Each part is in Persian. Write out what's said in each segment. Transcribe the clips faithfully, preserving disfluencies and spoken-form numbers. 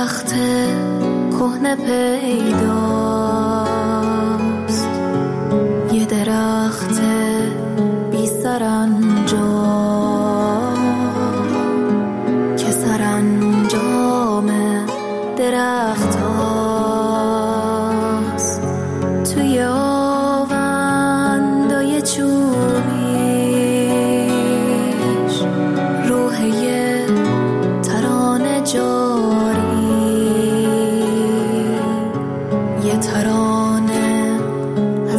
درخت کهنه پیداست، یه درخت بی سرانجام که سرانجام درخت هاست. توی آوندای چوبیش روح یه ترانه جاری، یه ترانه از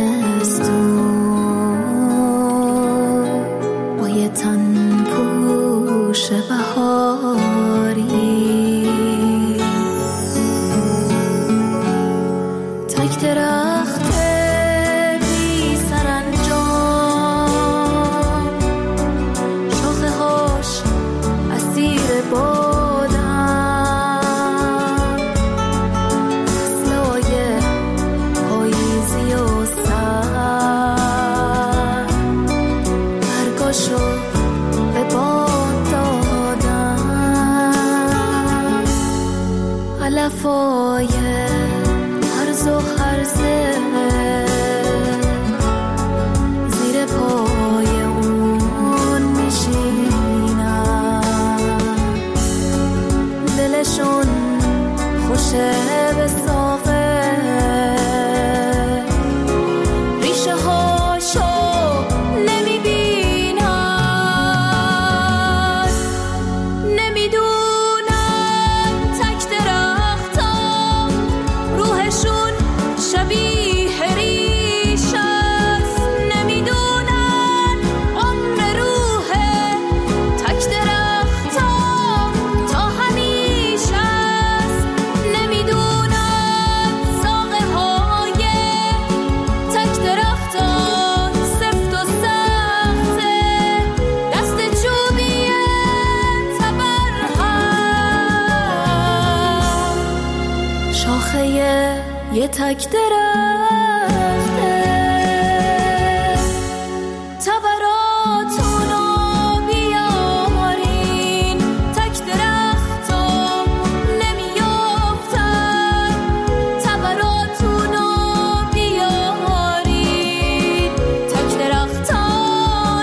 زمستون با یه تن پوش بهاری. تک درخت بی سرانجام، شاخه هاش اسیر بادن، فصلای پاییزی و سر برگاشو به باد دادن. علفای هرز و هرزه زیر پای اون میشینن، دلشون خوشه به ساقه، ریشه هاشو نمیبینن، نمیدونن تک درختم روحشون شبیه ریش است، نمیدونن عمر روح تک درختم تا همیشه است، نمیدونن ساقه های تک درختم سفت و سخته، دست چوبی تبرهم، شاخه یه تک درخته. تبراتونو بیارین، تک درختم نمیافتن، تبراتونو بیارین، تک درختم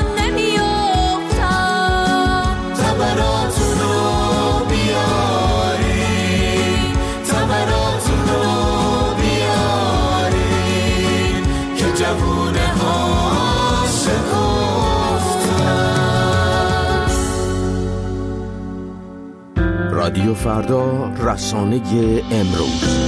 نمیافتن، تبراتونو بیارین، تبراتونو بیارین که جوونه ها شکفتن. رادیو فردا، رسانه امروز.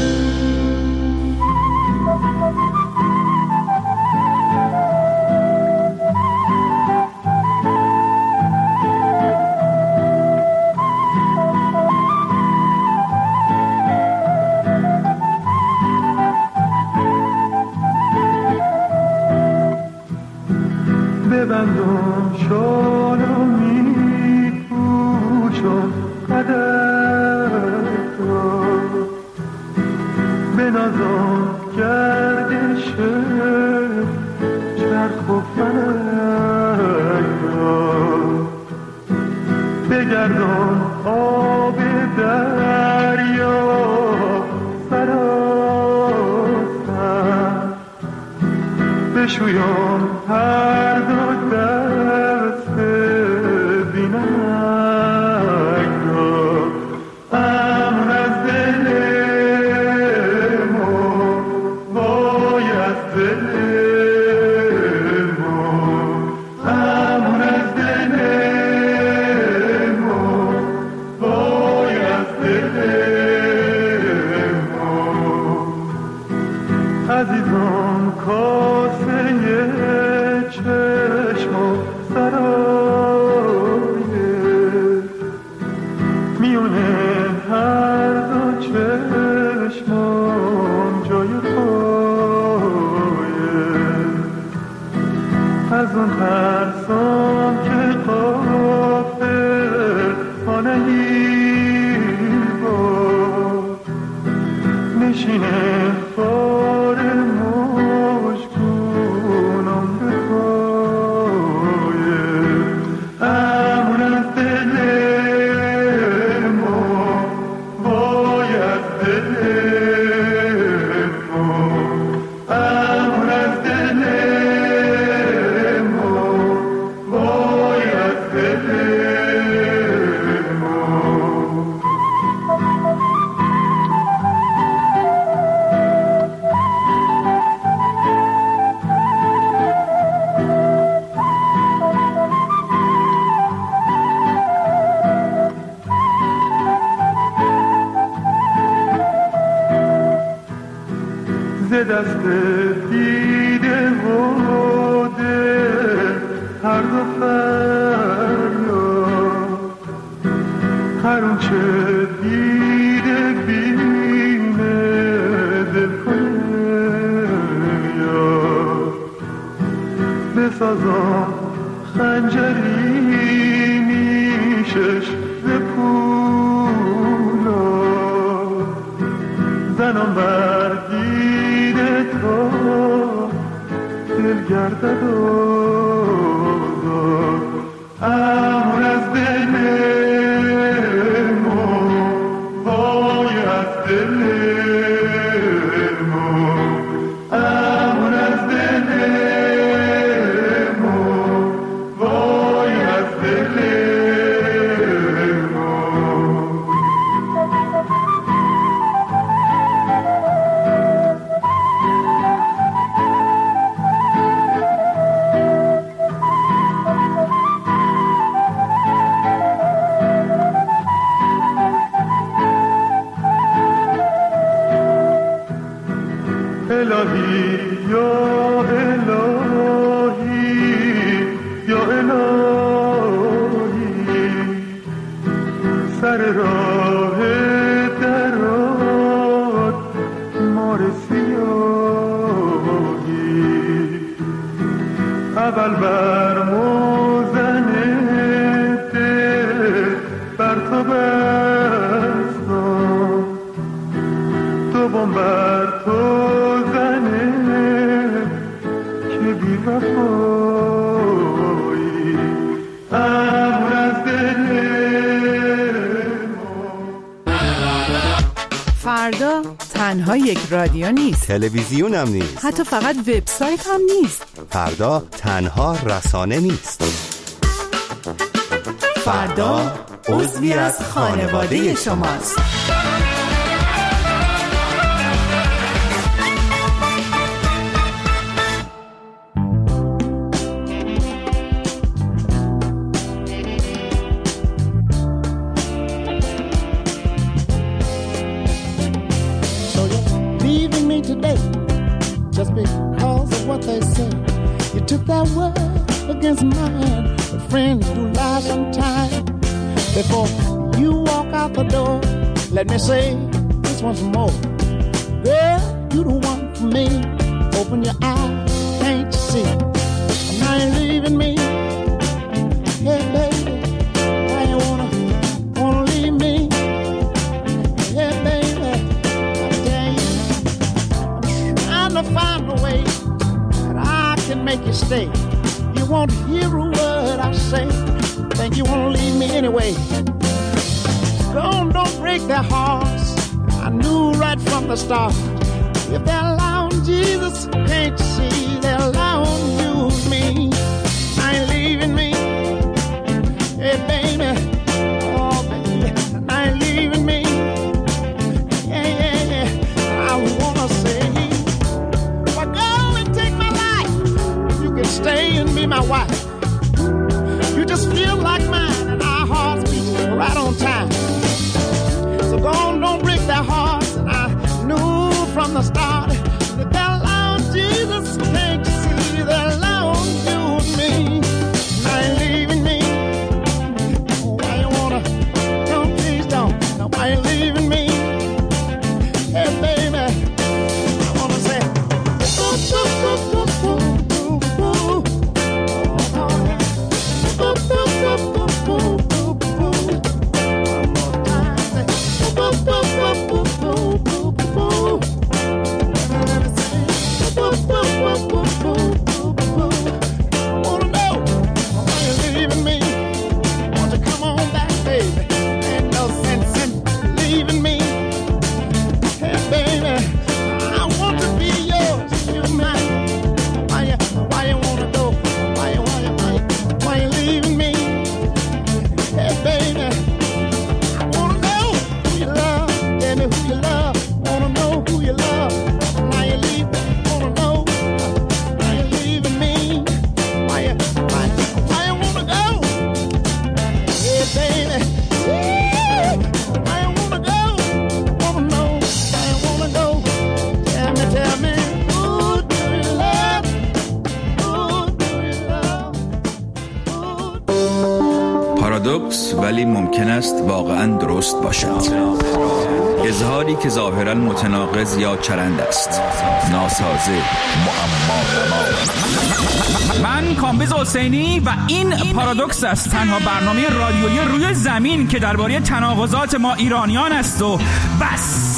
ببندم شالو میپوشم قدر تو، بنازم گردش چرخ و فلک را، بگردم آب دریا سراسر، بشویم هر دو دست بینک را، امن از دل ما وای از دل ما، امن از دل ما وای از دل ما. عزیزان کاسه چه دست دیده و دل هر دو فریاد هر اون چه دیده بینه دل کنه یاد بسازم خنجری نیشش ز پولاد زنم بر دیده تو دل گردد و امون از دل مو وای از دل مو امون از دل مو وای از دل مو الهی یا الهی یا الهی سر راه درات مار سیاهی اول بر موزن دل بر تو بستم دوم بر تو وفایی امون از دل فردا تنها یک رادیو نیست، تلویزیون هم نیست، حتی فقط وبسایت هم نیست. فردا تنها رسانه نیست. فردا عضوی از خانواده شماست. Just because of what they say, you took that word against mine. But friends do lie sometimes. Before you walk out the door, let me say this once more. Girl, you the one for me. Open your eyes, can't you see? Now you're leaving me. Hey baby, why you wanna wanna leave me? Hey baby, I tell you, I'm trying to find a way that I can make you stay. You won't hear a word I say. Think you wanna leave me anyway. Don't, don't break their hearts. I knew right from the start. If they're allowing Jesus, can't you see they're allowing you me? I ain't leaving me. Hey baby, oh baby, I ain't leaving me. Yeah, yeah, yeah. I wanna say, if I go and take my life, you can stay and be my wife. You just feel like mine, and our hearts beat right on time. So go on, don't break their hearts. And I knew from the start that they're allowing Jesus. Can't you see they're allowing you and me? I ain't leaving me. Oh, why you wanna? No, please don't. No, why you leaving me? Hey, baby, I wanna say, ooh, ooh, ooh, ooh, ooh, ooh. Oh, پارادوکس ولی ممکن است واقعاً درست باشد. اظهاری که ظاهراً متناقض یا چرند است، ناسازه، معما. من کامبیز حسینی و این پارادوکس است، تنها برنامه رادیویی روی زمین که درباره تناقضات ما ایرانیان است و بس.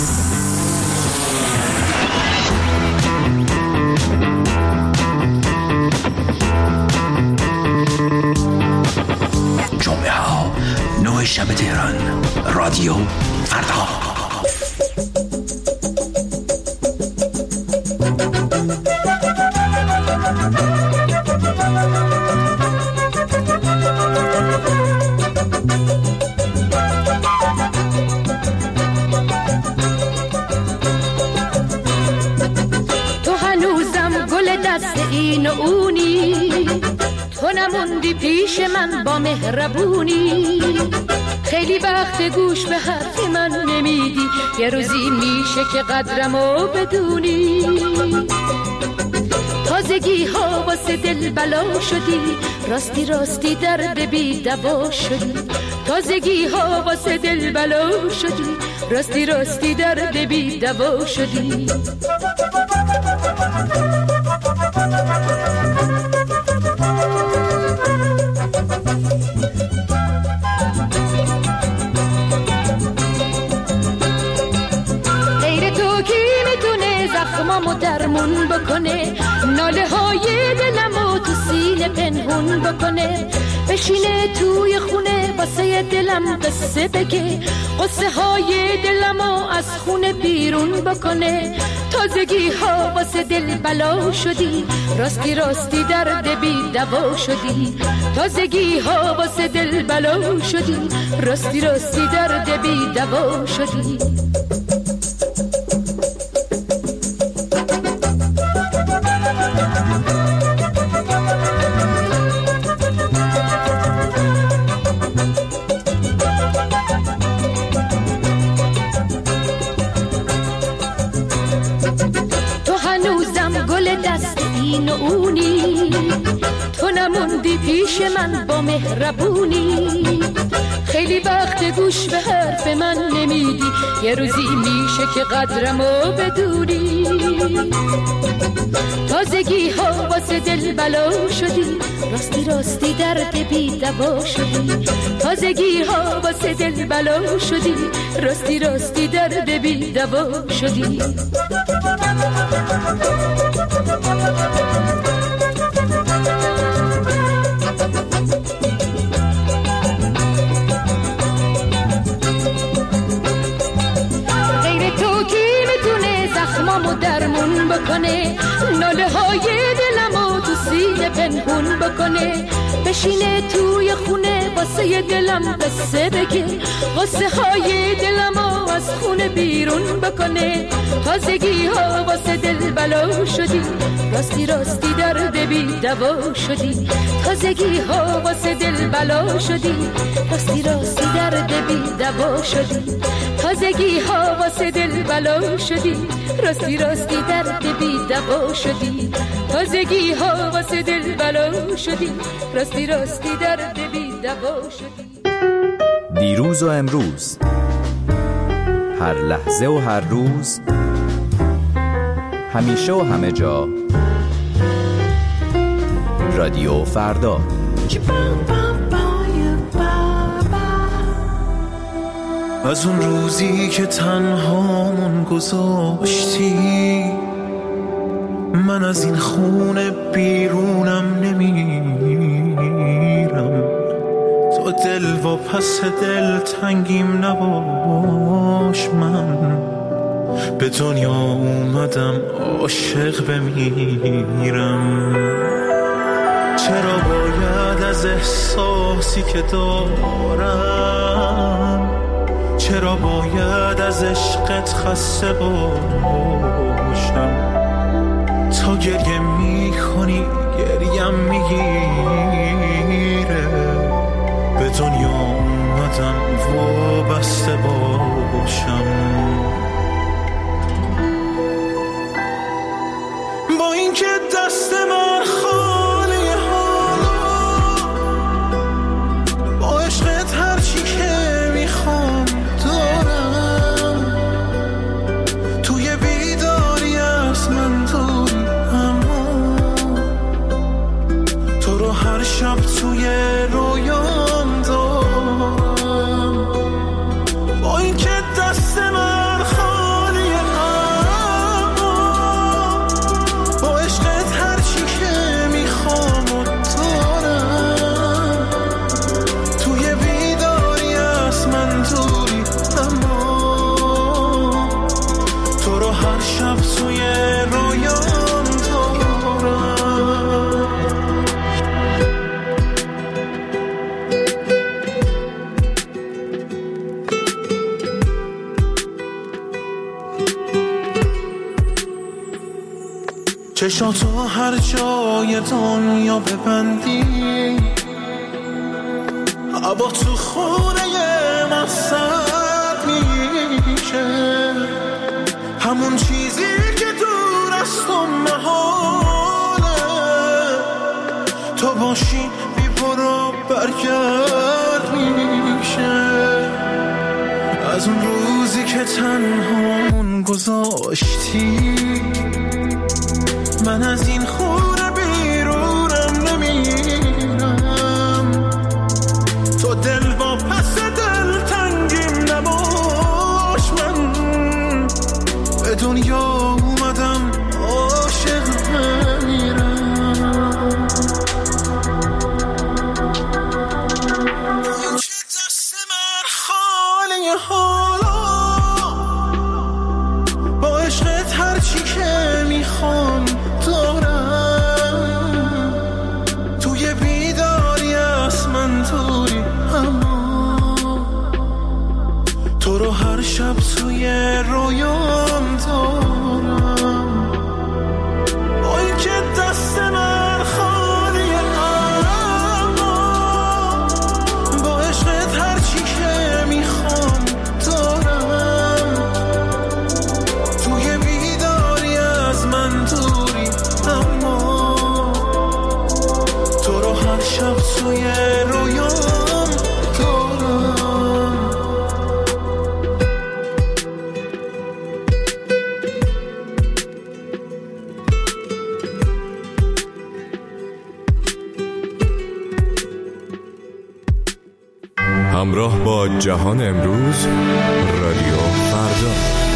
جمعه ها نه شب تهران، رادیو فردا. تو هنوزم گل دست این و اونی، تو نموندی پیش من با مهربونی. خیلی وقت گوش به حرف من نمیدی، یه روزی میشه که قدرمو بدونی. تازگی ها واسه دل بلا شدی، راستی راستی درد بی دوا شدی. تازگی ها واسه دل بلا شدی، راستی راستی درد بی دوا شدی. زخمامو درمون بکنه، ناله های دلمو تو سینه پنهون بکنه. بشینه توی خونه واسه دلم قصه بگه، قصه های دلمو از خونه بیرون بکنه. تازگی ها واسه دل بلا شدی، راستی راستی درد بی دوا شدی. تازگی ها واسه دل بلا شدی، راستی راستی درد بی دوا شدی. تو نموندی پیش من با مهربونی. خیلی وقت گوش به حرف من نمیدی، یه روزی میشه که قدرمو بدونی. تازگی ها واسه دل بلا شدی، راستی راستی درد بی دوا شدی. تازگی ها واسه دل بلا شدی، راستی راستی درد بی دوا شدی. غیر تو کی میتونه زخمامو درمون بکنه، ناله های دلمو تو سینه پنهون بکنه. بشینه توی خونه واسه دلم قصه بگه، قصه های دلمو از خونه بیرون بکنه. تازگی ها واسه دل بلا شدی، راستی راستی درد بی دوا شدی. تازگی ها واسه دل بلا شدی، راستی راستی درد بی دوا شدی. تازگی ها واسه دل بلا شدی، راستی راستی درد بی دوا شدی. تازگی ها واسه دل بلا شدی، راستی راستی درد بی دوا شدی. دیروز و امروز، هر لحظه و هر روز، همیشه و همه جا، رادیو فردا. از اون روزی که تنهامون گذاشتی، من از این خونه بیرونم نمیرم. تو دل و پس دل تنگیم نباش، من به دنیا اومدم عاشق بمیرم. چرا باید از احساسی که دارم، چرا باید از عشقت خسته باشم؟ تا گریه میکنی گریم میگیره، به دنیا اومدم وابسته باشم. با اینکه دست من خالی ها، با چشاتو هر جای دنیا ببندی، هوا تو خونه ما سرد میشه، همون چیزی که دور از تو محاله، تو باشی بی برو برگرد میشه. از اون روزی که تنهامون گذاشتی، من از این خونه بیرونم نمیرم، تو دل با پس دل تنگیم نباش، من به دنیا اومدم عاشق بمیرم. این چه دست من خالی حالا، با عشقت هرچی که میخوام دارم، توی بیداری از من دوری، اما تو رو هر شب توی رویام دارم. با این که دست من خالیه، اما با عشقت هرچی که میخوام دارم، توی بیداری از من دوری، اما تو رو هر شب توی رویام دارم. همراه با جهان امروز، رادیو فردا.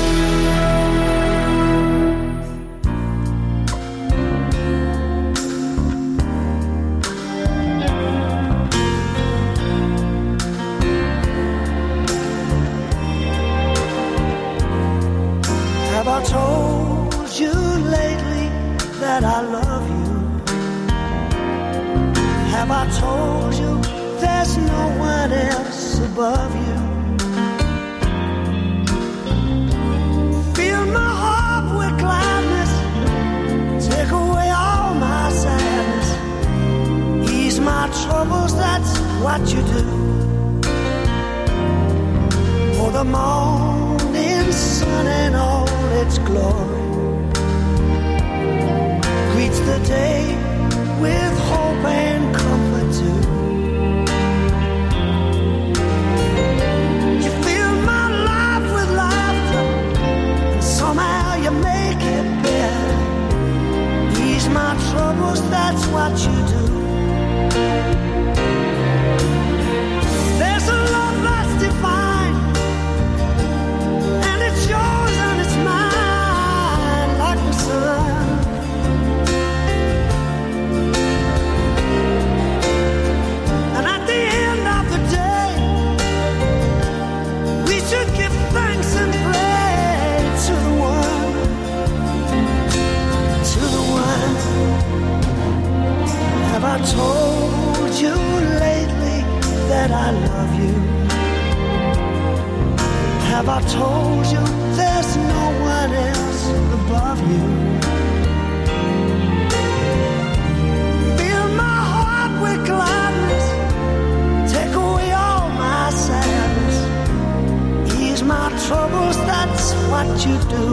Have I told you lately that I love you? Have I told you there's no one else above you? Fill my heart with gladness, take away all my sadness, ease my troubles, that's what you do. For the morning sun and all its glory greets the day with hope and comfort too. You fill my life with laughter, and somehow you make it better. Ease my troubles, that's what you do. There's a love that's divine, and it's yours and it's mine, like the sun. And at the end of the day, we should give thanks and pray to the one, to the one. Have I told you lately that I love you? Have I told you there's no one else above you? Fill my heart with gladness, take away all my sadness, ease my troubles, that's what you do.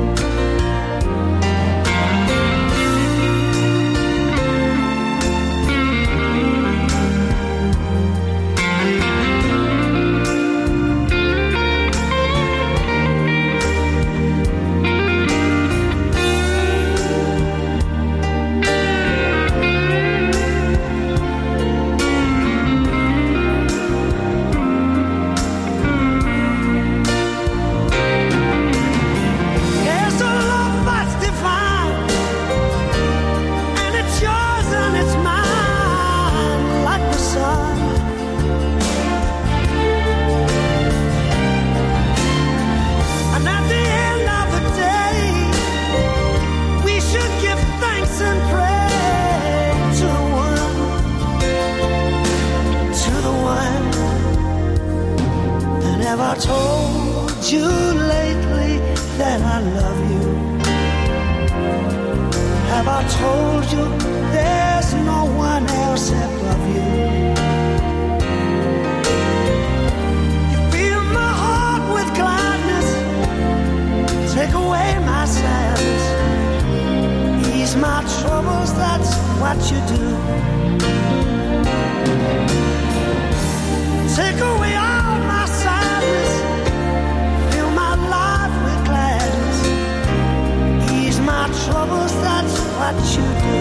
There's a love that's divine, and it's yours and it's mine, like the sun. And at the end of the day, we should give thanks and pray to the one, to the one. And have I told you lately that I love you? Have I told you there's no one else above you? You fill my heart with gladness, take away my sadness, ease my troubles, that's what you do. Take away all my sadness, fill my life with gladness, ease my troubles, that's what you do.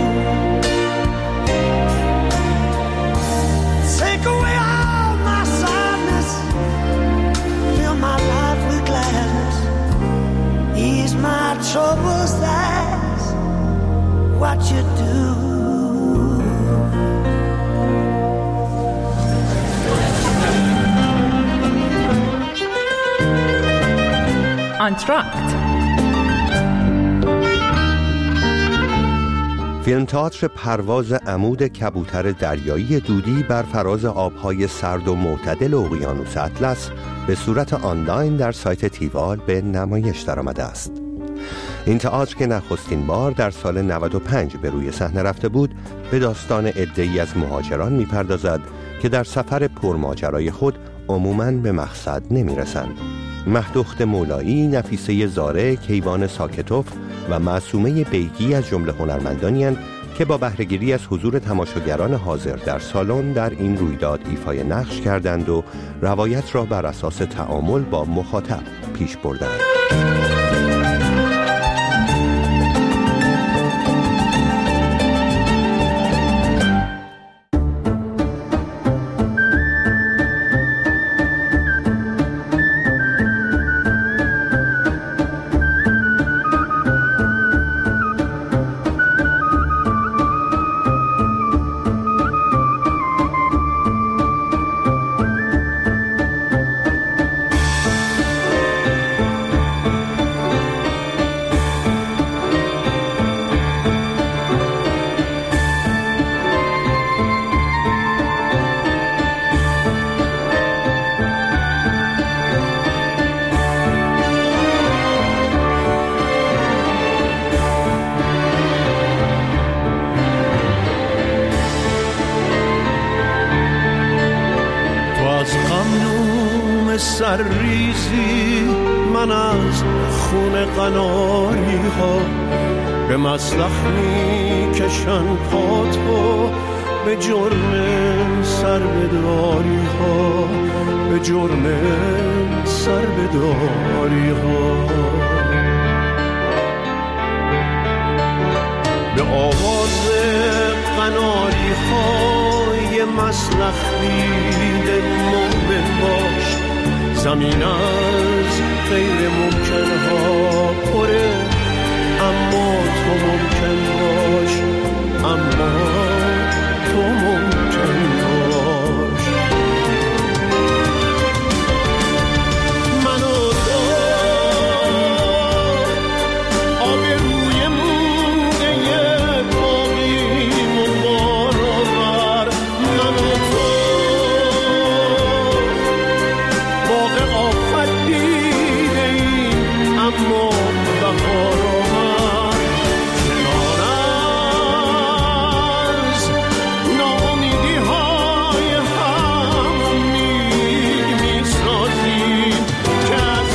Take away all my sadness, fill my life with gladness, ease my troubles, that's what you do. آنتراکت فیلم تئاتر پرواز عمود کبوتر دریایی دودی بر فراز آبهای سرد و معتدل اقیانوس اطلس به صورت آنلاین در سایت تیوال به نمایش درآمده است. این تئاتر که نخستین بار در سال نود و پنج به روی صحنه رفته بود، به داستان عده‌ای از مهاجران می‌پردازد که در سفر پرماجرای خود عموماً به مقصد نمی‌رسند. مهدوخت مولایی، نفیسه زاره، کیوان ساکتوف و معصومه بیگی از جمله هنرمندانی‌اند که با بهره‌گیری از حضور تماشاگران حاضر در سالن در این رویداد ایفای نقش کردند و روایت را بر اساس تعامل با مخاطب پیش بردند. سرریزی من از خون قناری ها به مسلخ می کشن پاتو به جرم سر بداری ها به جرم سر بداری ها به آواز قناری های مسلخ دیده مومن باش زمین از غیر ممکن ها پره اما تو ممکن باش اما تو ممکن باش من و تو آب روی موده باقیم و بارآور من و تو باغ آفت دیده ایم اما بهار آمد کنار از ناامیدی های هم امید می سازیم که از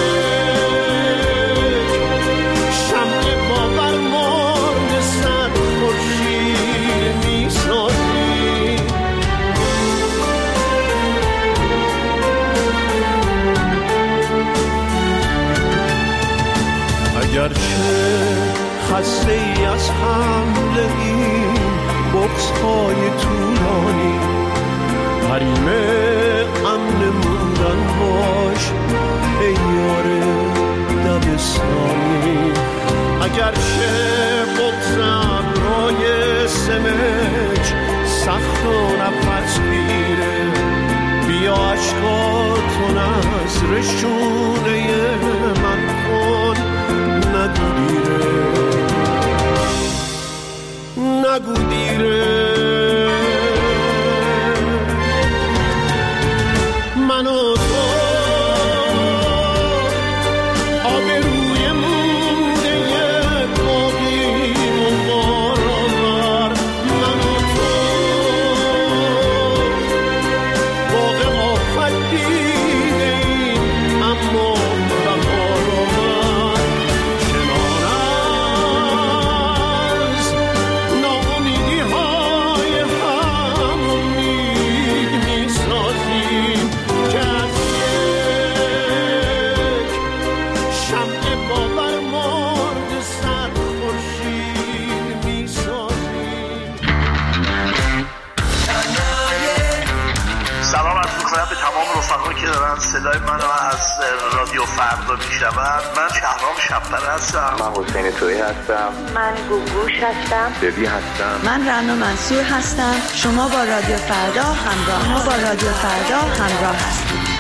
یک شمع باور مانده صد خورشید می سازیم اگرچه خسته ای از حمله این بغض های طولانی حریم امن موندن باش ای یار دبستانی اگرچه بغض ابرای سمج سخت و نفس گیره بیا عشقاتو نظر شونه من کن نگو دیره نگو دیره من و تو آب روی موده باقیم و صدای منو از رادیو فردا میشنون. من شهرام شب‌پر هستم. من حسین تویی هستم. من گوگوش هستم. ببی هستم. من رنا منصور هستم. شما با رادیو فردا همراه ما با رادیو فردا همراه هستید.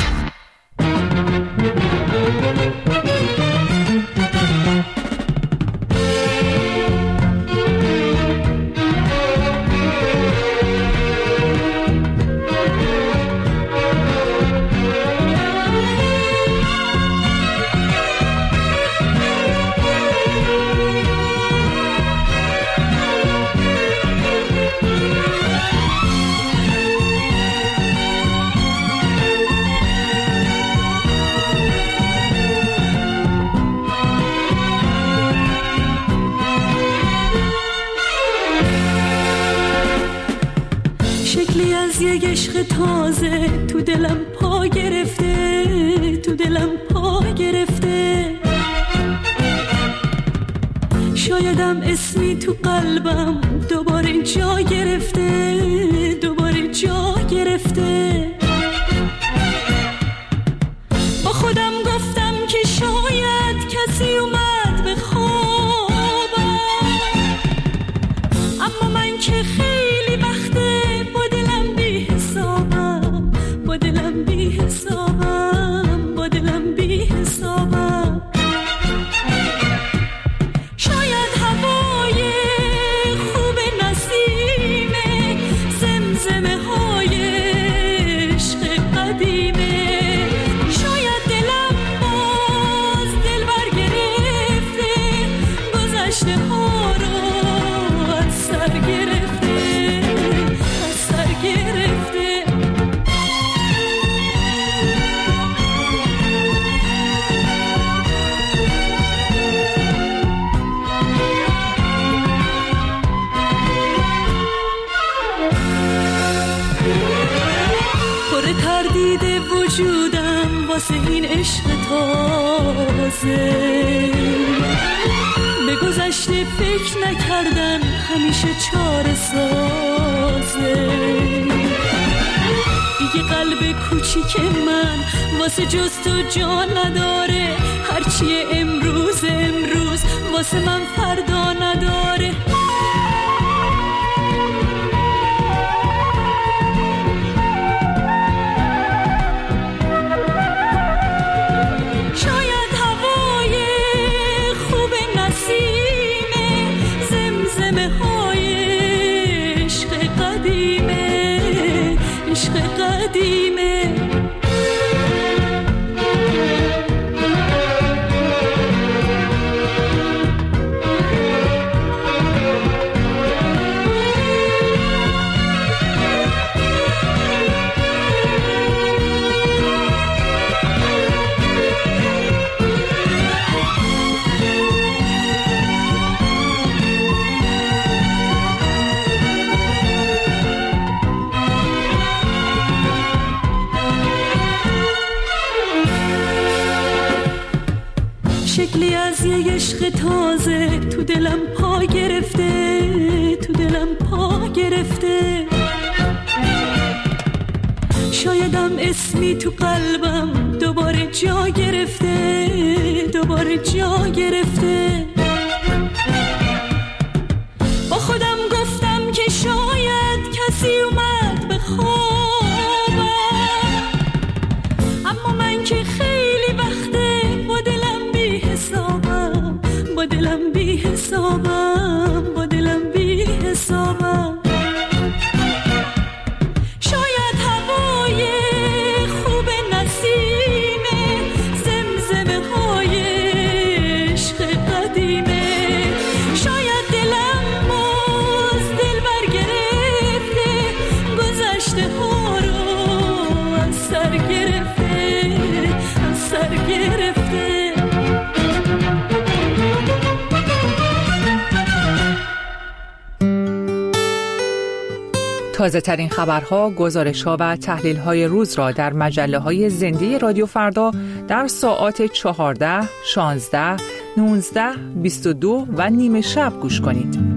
یک عشق تازه تو دلم پا گرفته، تو دلم پا گرفته. شایدم اسمی تو قلبم دوباره جا گرفته، دوباره جا گرفته. با خودم گفتم که شاید کسی اومد به خوابم، اما من که خیلی وقته با دلم بی حسابم، با دلم بی حسابم، با دلم بی حسابم. شاید هوای خوب نسیمه، زمزمه های عشق قدیمه. شاید دلم باز دل بر گرفته، گذشته ها رو از سر گرفته، از سر گرفته. پر تردید وجودم واسه این عشق تازه، به گذشته فکر نکردن همیشه چاره سازه. دیگه قلب کوچیک من واسه جز تو جان نداره، هرچی امروز امروز واسه من فردا نداره. شاید هوای خوب نسیمه، زمزمه های عشق قدیمه، عشق قدیمه. شکلی از یه عشق تازه تو دلم پا گرفته، تو دلم پا گرفته. شایدم اسمی تو قلبم دوباره جا گرفته، دوباره جا گرفته. با خودم گفتم که شاید کسی اومد به خوابم، اما من که خیلی وقته با دلم بی حسابم، با دلم بی حسابم، با دلم بی حسابم. شاید هوای خوب نسیمه، زمزمه های عشق قدیمه. شاید دلم باز دل بر گرفته، گذشته ها رو از سر گرفته، از سر گرفته. تازه ترین خبرها، گزارش‌ها و تحلیل‌های روز را در مجله‌های زنده رادیو فردا در ساعات چهارده، شانزده، نوزده، بیست و دو و نیمه شب گوش کنید.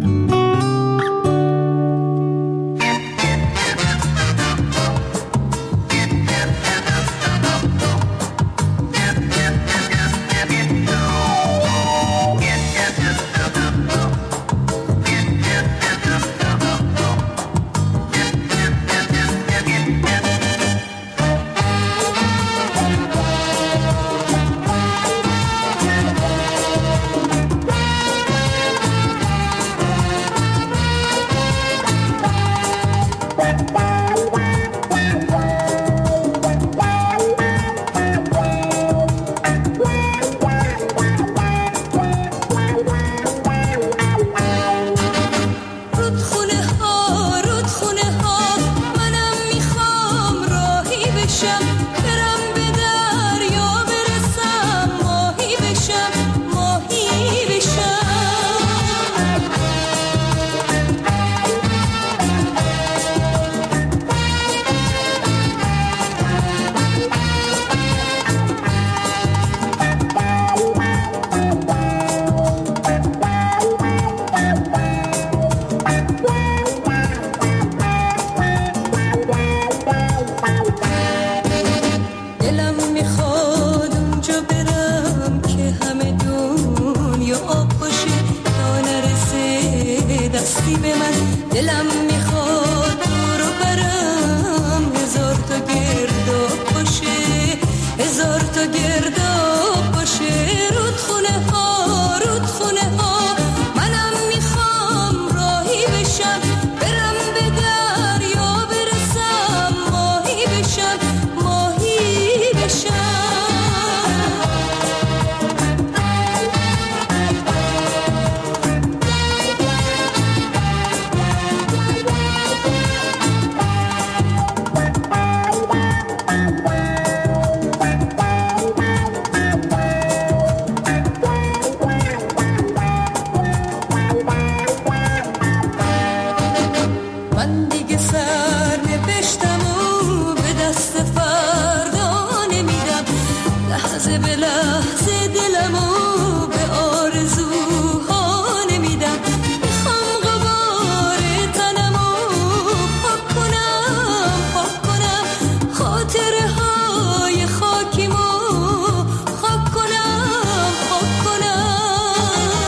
لحظه به لحظه دلمو به آرزوها نمیدم. میخوام غبار تنمو پاک کنم پاک کنم، خاطره های خاکیمو خاک کنم خاک کنم.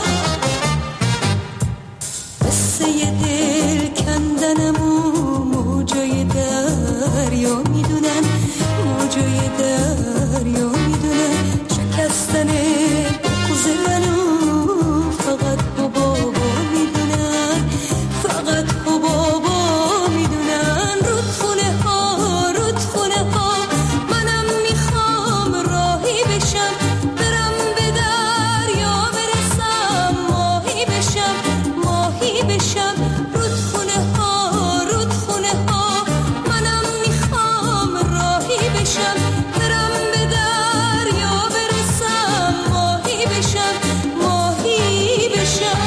قصه دل کندنمو موجای دریا میدونن، موجای دریا میدونن. شکستن بغض منو فقط حبابا میدونن، فقط حبابا میدونن. رودخونه ها رودخونه ها منم میخوام راهی بشم، برم به دریا برسم، ماهی بشم ماهی بشم. رودخونه ها رودخونه ها منم میخوام راهی بشم، برم به دریا برسم، ماهی بشم ماهی بشم.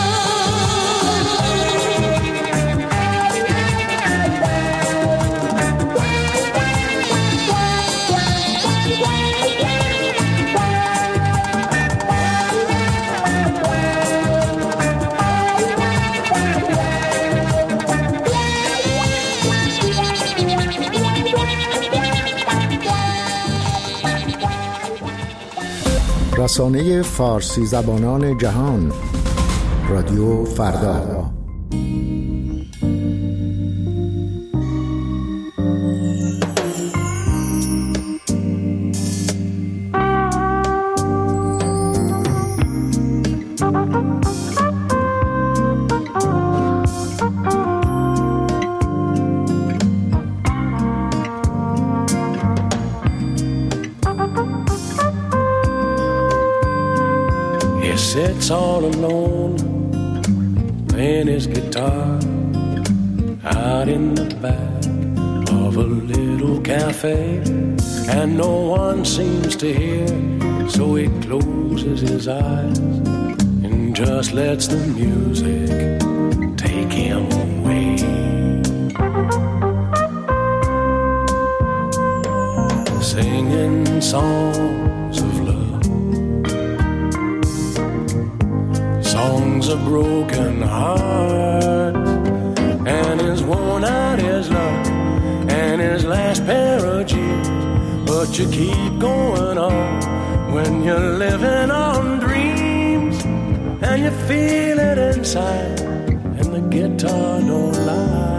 رسانه فارسی زبانان جهان، رادیو فردا. He sits all alone, playing his guitar out in the back of a little cafe, and no one seems to hear, so he closes his eyes and just lets the music take him away. Singing songs of love, songs of broken hearts, and his worn out his luck and his last pair of jeans. But you keep going on when you're living on dreams, and you feel it inside, and the guitar don't lie.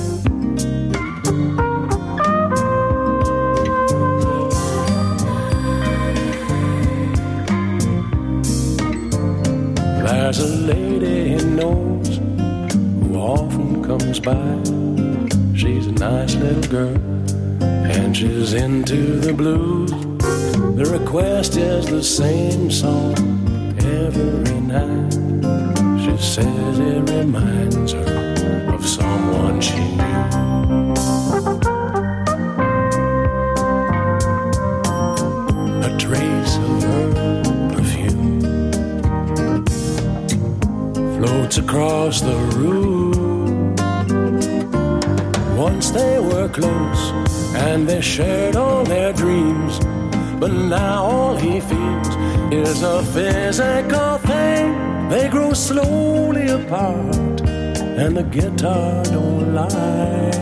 There's a lady he knows who often comes by. She's a nice little girl and she's into the blues. The request is the same song every night. She says it reminds her of someone she knew. A trace of her perfume floats across the room. Once they were close and they shared all their dreams, but now all he feels is a physical thing. They grow slowly apart and the guitar don't lie.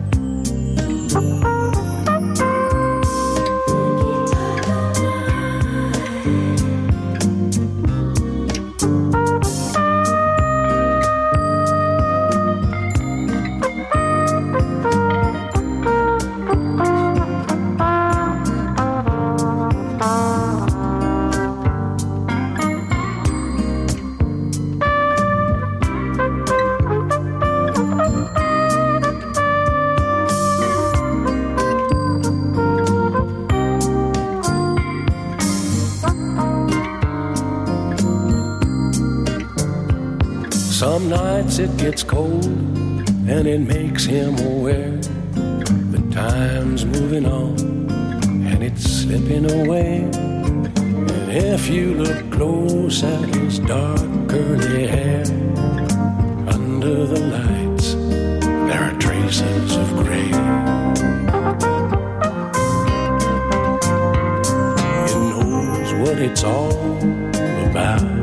Some nights it gets cold and it makes him aware the time's moving on and it's slipping away. And if you look close at his dark curly hair, under the lights there are traces of gray. He knows it's all about.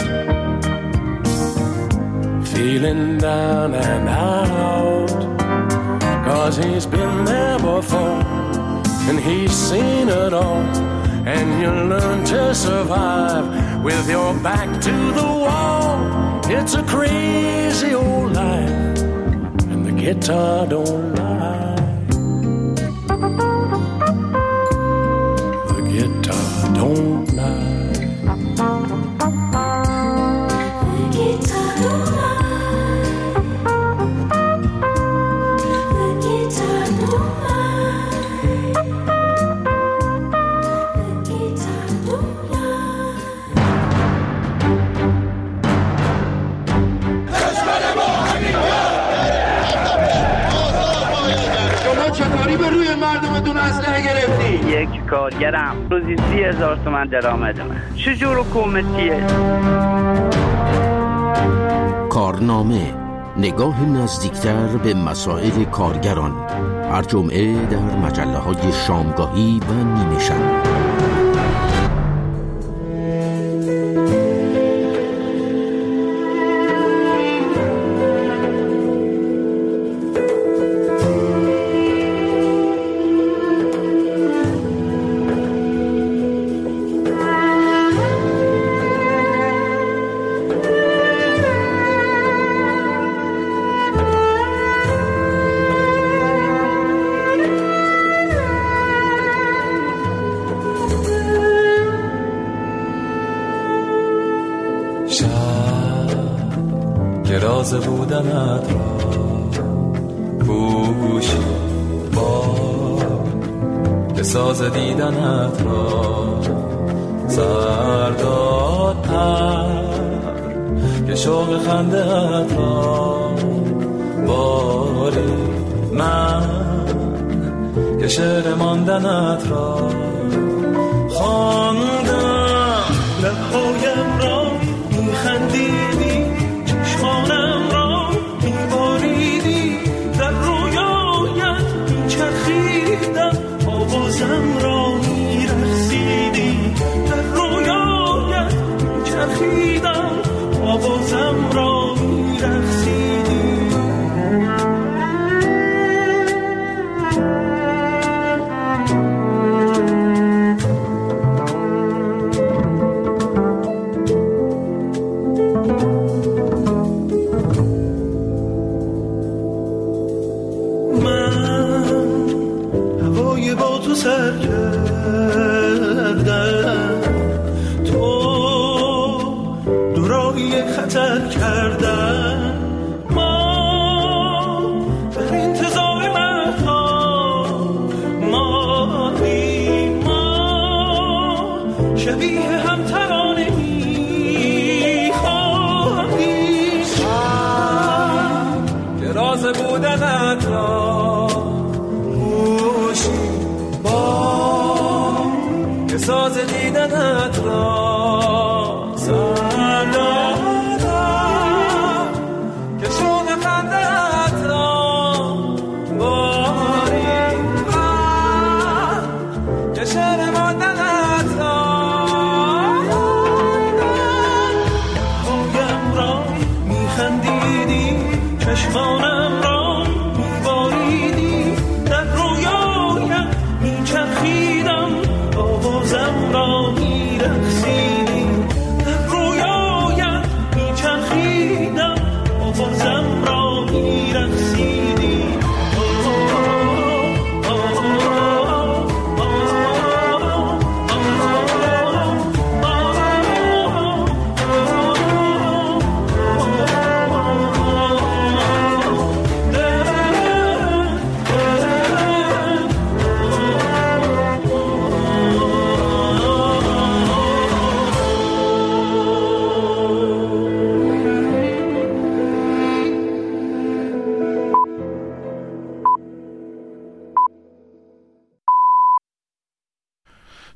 Feeling down and out, 'cause he's been there before and he's seen it all. And you learn to survive with your back to the wall. It's a crazy old life, and the guitar don't lie. The guitar don't lie. The guitar don't lie. The guitar don't lie. The guitar don't lie. شما چطوری به روی مردمتون اسلحه گرفتی؟ یک کارگرم روزی سی هزار تومن درآمدمه. چجور حکومتیه؟ کارنامه، نگاه نزدیکتر به مسائل کارگران، هر جمعه در مجله های شامگاهی و نیمه شب. راز بودنت را پوشی با به ساز دیدنت را سرداد پر که شوق خنده‌ات را باری من که شعر ماندنت را خواندم لبهایم را میخندیدی چشمانم را میباریدی در رویایت میچرخیدم آوازم را میرقصیدی در رویایت میچرخیدم آوازم را میرقصیدی سر کردم تو دورای خطر کردم ما در انتظار مردها مادی ما شبیه هم ترانه میخواهی شب که راز بودنت را ساز دیدنت را سر دادم که شوق خنده‌ات را باری من که شعر ماندنت را هایم را میخندیدی چشمانم